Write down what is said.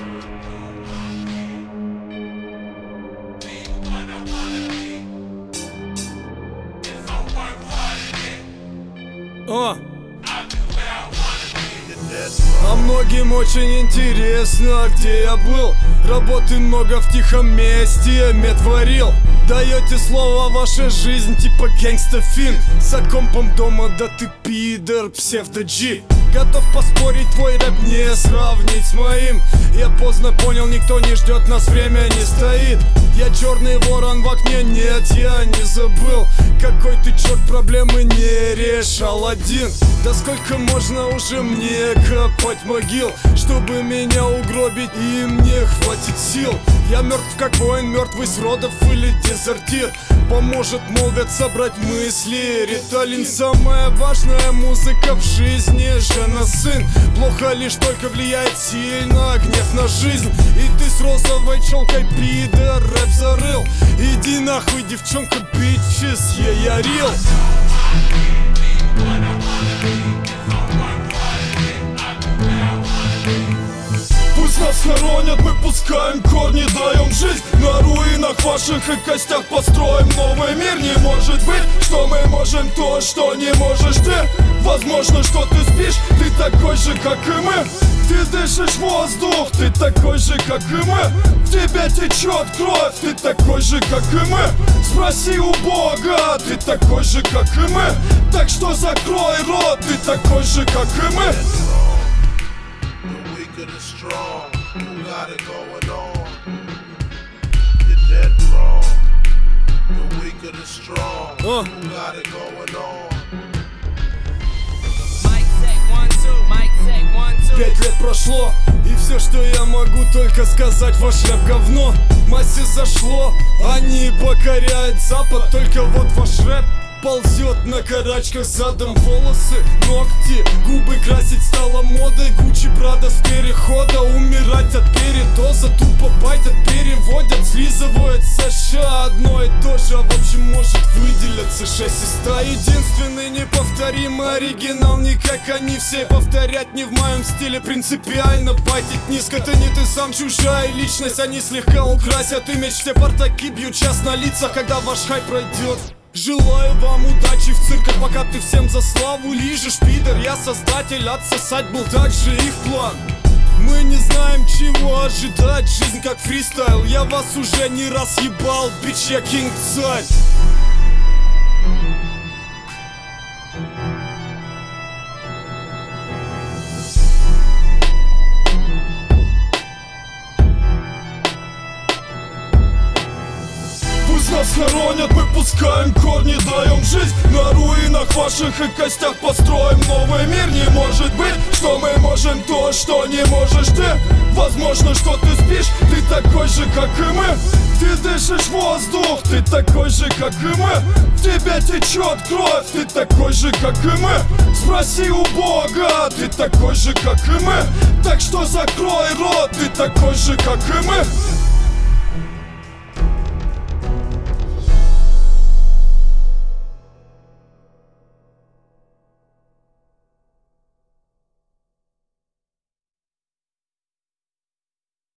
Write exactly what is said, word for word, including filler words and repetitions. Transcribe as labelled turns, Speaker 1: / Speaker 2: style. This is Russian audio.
Speaker 1: О! А многим очень интересно, где я был. Работы много в тихом месте, мед варил. Даете слово, ваша жизнь типа гэнгста-фильм. За компом дома, да ты пидор, псевдо-джи. Готов поспорить, твой рэп не сравнить с моим. Я поздно понял, никто не ждет, нас время не стоит. Я черный ворон в окне, нет, я не забыл. Какой ты черт, проблемы не решал один. Да сколько можно уже мне копать могил, чтобы меня угробить, и мне хватит сил. Я мертв как воин, мертвый с родов или дезертир. Поможет, молвят, собрать мысли. Риталин, самая важная музыка в жизни. Жена, сын, плохо лишь только влияет сильно гнев на жизнь. И ты с розовой челкой, пидор, рэп зарыл. Иди нахуй, девчонка, бичес, я ярил.
Speaker 2: Пусть нас хоронят, мы пускаем корни, даем жизнь. На руинах ваших и костях построим новый мир. Не может быть, что мы можем то, что не можешь ты. Возможно, что ты спишь, ты такой же, как и мы. Ты дышишь воздух, ты такой же, как и мы. В тебе течет кровь, ты такой же, как и мы. Спроси у Бога, ты такой же, как и мы. Так что закрой рот, ты такой же, как и мы.
Speaker 3: The strong, who got it going on? You're dead wrong. The weak of the strong,
Speaker 1: uh.
Speaker 3: who got it going on?
Speaker 4: Mic check, one, two, mic check, one, two.
Speaker 1: Пять лет прошло, и все, что я могу только сказать, ваш рэп говно. Массе зашло, они покоряют запад, только вот ваш рэп ползет на карачках задом. Волосы, ногти, губы красить стало модой. Гуччи, Прада с перехода. Умирать от передоза, тупо байтят, переводят. Слизывают США одно и то же, а в общем может выделиться шесть из ста. Единственный неповторимый оригинал, не как они все. Повторять не в моем стиле принципиально. Байтить низко, ты не ты сам, чужая личность. Они слегка украсят имидж, все портаки бьют час на лицах, когда ваш хайп пройдет. Желаю вам удачи в цирках, пока ты всем за славу лижешь, пидор. Я создатель, отсосать был также их план. Мы не знаем, чего ожидать, жизнь как фристайл. Я вас уже не раз ебал, бич, я кинг-царь.
Speaker 2: Нас хоронят, мы пускаем корни, даем жизнь. На руинах ваших и костях построим новый мир. Не может быть, что мы можем то, что не можешь ты. Возможно, что ты спишь, ты такой же, как и мы. Ты дышишь воздух, ты такой же, как и мы. В тебе течет кровь, ты такой же, как и мы. Спроси у Бога, ты такой же, как и мы. Так что закрой рот, ты такой же, как и мы.